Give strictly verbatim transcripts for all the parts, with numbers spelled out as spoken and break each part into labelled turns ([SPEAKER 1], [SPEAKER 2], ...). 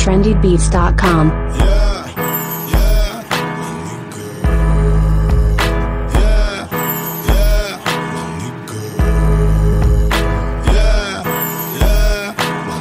[SPEAKER 1] trendy beats dot com.
[SPEAKER 2] Yeah, yeah, my nigga. Yeah, yeah, my nigga. Yeah, yeah, my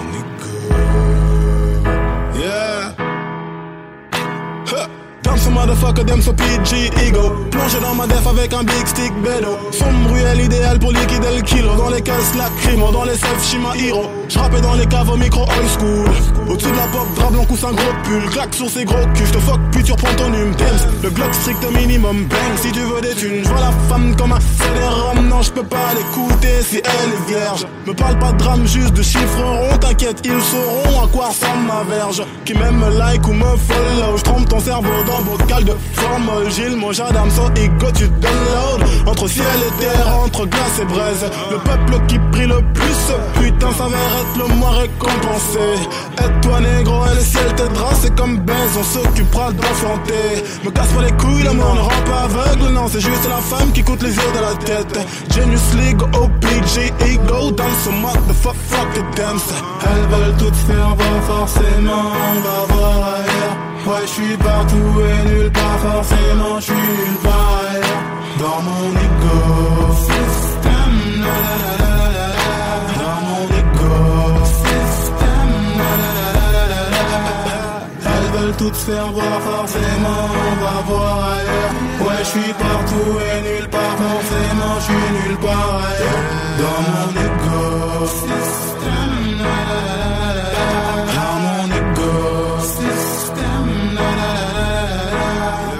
[SPEAKER 2] nigga. Yeah. Huh. Damn some motherfucker, them so P G ego. Plongé dans ma def avec un big stick bédo. Sombre ruelle idéal pour liquider le kilo. Dans les caisses la crimo, dans les selfs Shima Hero. J'rappais dans les caves au micro old school. Au-dessus de la pop, drap blanc ou un gros pull. Claque sur ces gros culs, j'te fuck puis tu reprends ton hume. Dems, le Glock strict minimum. Bang, si tu veux des thunes. J'vois la femme comme un C D ROM. Non, j'peux pas l'écouter si elle est vierge. Me parle pas de drame, juste de chiffres ronds. T'inquiète, ils sauront à quoi ressemble ma verge. Qui même me like ou me follow. J'trompe ton cerveau dans bocal de formol. Gilles, mon jadam, so ego, tu download. Entre ciel et terre, entre glace et braise. Le peuple qui prie le plus, putain, s'avère être le moins récompensé. Aide-toi négro et le ciel t'aidera. C'est comme baise, on s'occupera d'enfanter. Me casse pas les couilles, l'amour ne rend pas aveugle. Non, c'est juste la femme qui coûte les yeux de la tête. Genius League, O P G, Ego, dans ce motherfuck, fuck the dance. Elles veulent toutes faire voir, forcément, on va voir ailleurs. Ouais, j'suis partout et nulle part, forcément, j'suis nulle part ailleurs. Dans mon ego system, la la la la la la. Dans mon ego system, la la la la la la. Elles veulent toutes faire voir, forcément, on va voir ailleurs. Ouais, j'suis partout et nulle part, forcément, j'suis nulle part ailleurs. Dans mon ego system, la la la la la. Dans mon ego system, la la la la la.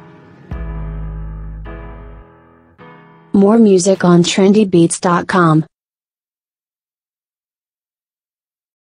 [SPEAKER 1] More music on trendy beats dot com.